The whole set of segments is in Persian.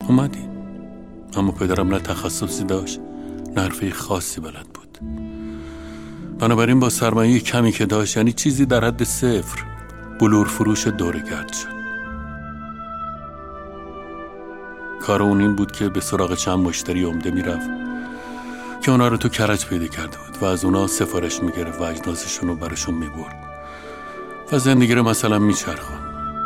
اومدیم. اما پدرم نه تخصصی داشت نه حرفه خاصی بلد بود. بنابراین با سرمایه کمی که داشت، یعنی چیزی در حد 0، بلور فروش دوره‌گرد شد. کار اون این بود که به سراغ چند مشتری عمده میرفت که اونا رو تو کرج پیدا کرده بود و از اونا سفارش میگرفت و اجناسشون رو براشون میبرد و زندگی رو مثلا میچرخون.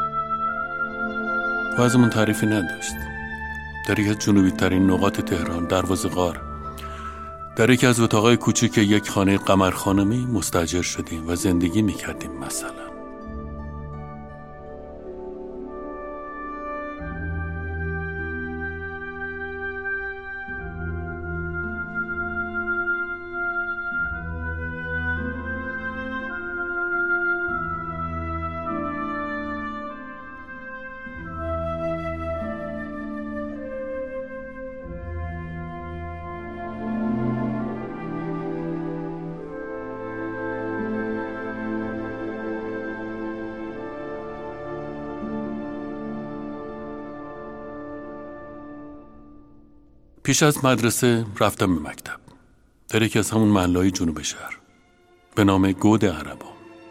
و از اون تعریفی نداشت. در یکی از جنوبی ترین نقاط تهران، دروازه غار، در یکی از اتاقای کوچیک یک خانه قمرخانمی مستاجر شدیم و زندگی میکردیم. مثلا پیش از مدرسه رفتم به مکتب در یکی از همون محله‌های جنوب شهر به نام گود عربا.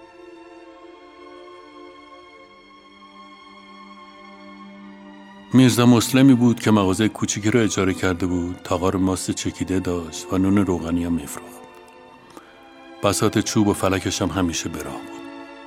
میرزا مسلمی بود که مغازه کوچیکی رو اجاره کرده بود. تاغار ماست چکیده داشت و نون روغنی هم میفروخت. بساط چوب و فلکش هم همیشه به راه بود.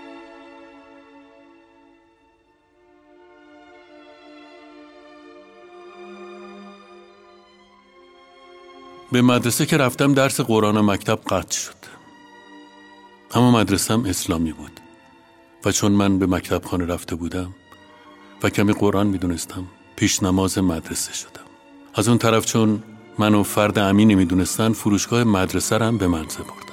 به مدرسه که رفتم درس قرآن مکتب قطع شد. اما مدرسه‌ام اسلامی بود و چون من به مکتب خانه رفته بودم و کمی قرآن میدونستم، پیش نماز مدرسه شدم. از اون طرف چون منو فرد امینی میدونستن، فروشگاه مدرسه رو هم به من سپردن.